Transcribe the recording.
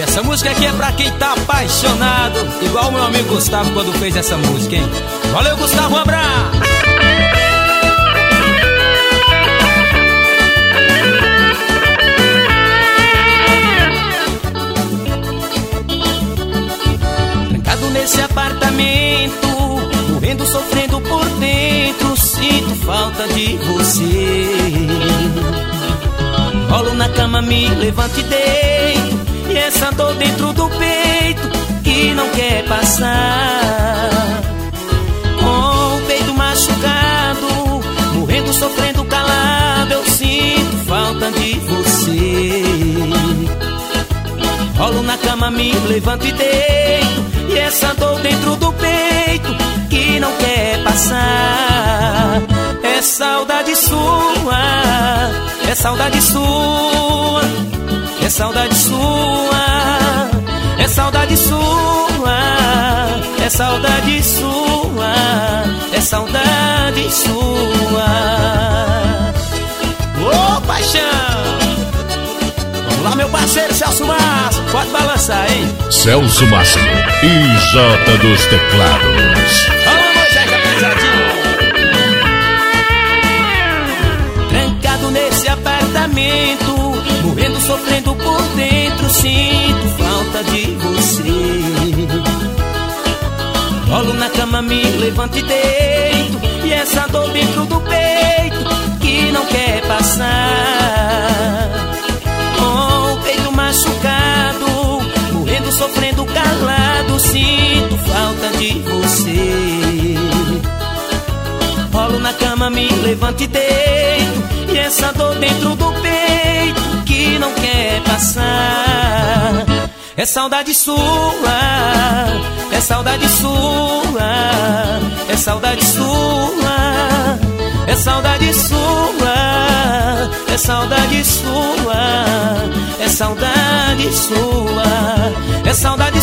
essa música aqui é pra quem tá apaixonado, igual o meu amigo Gustavo quando fez essa música, hein? Valeu, Gustavo, um abraço! Trancado nesse apartamento, morrendo, sofrendo por dentro, sinto falta de você. Rolo na cama, me levanto e deito, e essa dor dentro do peito que não quer passar. Com o peito machucado, morrendo, sofrendo calado, eu sinto falta de você. Rolo na cama, me levanto e deito, e essa dor dentro do peito que não quer passar. É saudade sua, é saudade sua, é saudade sua, é saudade sua, é saudade sua, é saudade sua. Ô, paixão! Vamos lá, meu parceiro Celso Máximo, pode balançar, hein? Celso Máximo, IJ dos Teclados. Fala, Moisés, pesadinho. Trancado nesse apartamento, morrendo, sofrendo por dentro, sinto falta de você. Rolo na cama, me levanto e deito, e essa dor dentro do peito que não quer passar. Com o peito machucado, morrendo, sofrendo calado, sinto falta de você. Rolo na cama, me levanto e deito, e essa dor dentro do peito que não quer passar. É saudade sua, é saudade sua, é saudade sua, é saudade sua, é saudade sua, é saudade sua, é saudade